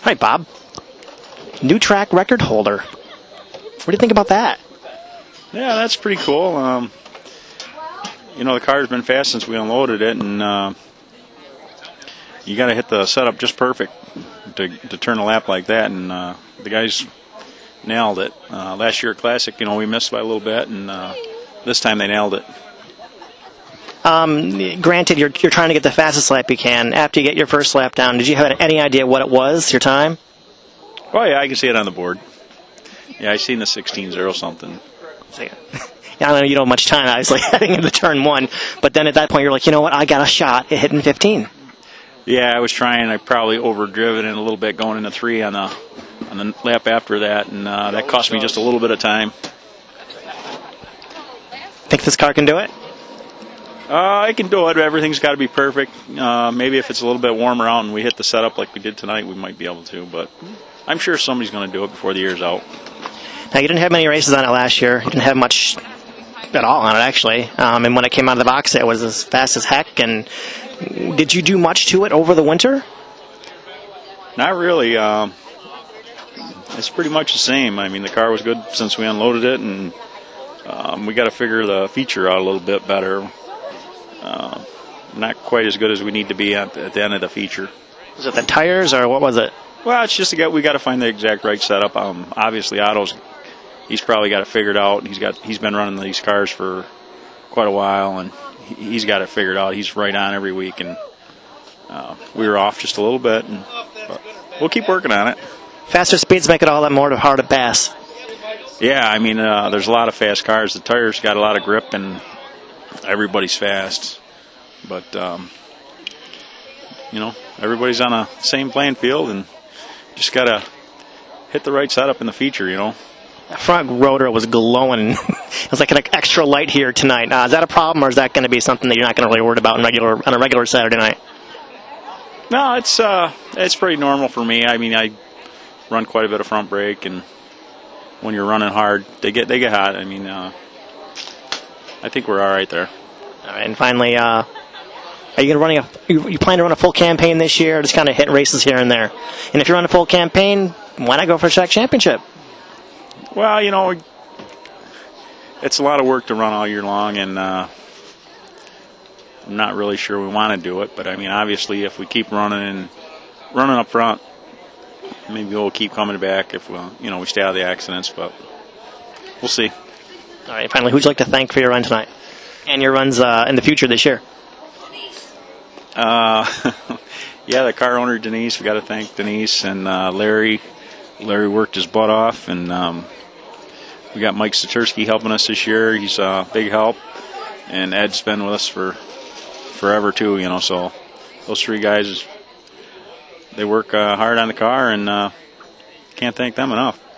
right, Bob. New track record holder. What do you think about that? Yeah, that's pretty cool. The car's been fast since we unloaded it, and you got to hit the setup just perfect to turn a lap like that, and the guys nailed it. Last year at Classic, we missed by a little bit, and this time they nailed it. Granted, you're trying to get the fastest lap you can. After you get your first lap down, did you have any idea what it was, your time? Oh, yeah, I can see it on the board. Yeah, I seen the 16.0 something. Yeah, I know you don't have much time, obviously, heading into turn 1, but then at that point you're like, you know what, I got a shot at hitting 15. Yeah, I was trying. I probably overdriven it a little bit going into 3 on the lap after that, and that cost me just a little bit of time. Think this car can do it? I can do it. Everything's got to be perfect. Maybe if it's a little bit warmer out and we hit the setup like we did tonight, we might be able to, but I'm sure somebody's going to do it before the year's out. Now, you didn't have many races on it last year. You didn't have much at all on it, actually. And when it came out of the box, it was as fast as heck. And did you do much to it over the winter? Not really. It's pretty much the same. I mean, the car was good since we unloaded it, and we got to figure the feature out a little bit better. Not quite as good as we need to be at the end of the feature. Was it the tires, or what was it? Well, it's just we got to find the exact right setup. Obviously, Otto's he's probably got it figured out. He's been running these cars for quite a while, and he's got it figured out. He's right on every week, and we were off just a little bit, but we'll keep working on it. Faster speeds make it all that more hard to pass. Yeah, I mean, there's a lot of fast cars. The tires got a lot of grip, and everybody's fast. But, everybody's on a same playing field, and just got to hit the right setup in the feature, The front rotor was glowing. It was like an extra light here tonight. Is that a problem, or is that going to be something that you're not going to really worry about on a regular Saturday night? No, it's pretty normal for me. I mean, I run quite a bit of front brake, and when you're running hard, they get hot. I mean, I think we're all right there. All right, and finally, are you going to you plan to run a full campaign this year, or just kind of hit races here and there? And if you're on a full campaign, why not go for a track championship? Well, it's a lot of work to run all year long, and I'm not really sure we want to do it. But I mean, obviously, if we keep running up front, maybe we'll keep coming back if we stay out of the accidents. But we'll see. All right, finally, who'd you like to thank for your run tonight and your runs in the future this year? Yeah, the car owner Denise. We got to thank Denise and Larry. Larry worked his butt off, and we got Mike Satursky helping us this year. He's a big help, and Ed's been with us for forever too. So those 3 guys, they work hard on the car, and can't thank them enough.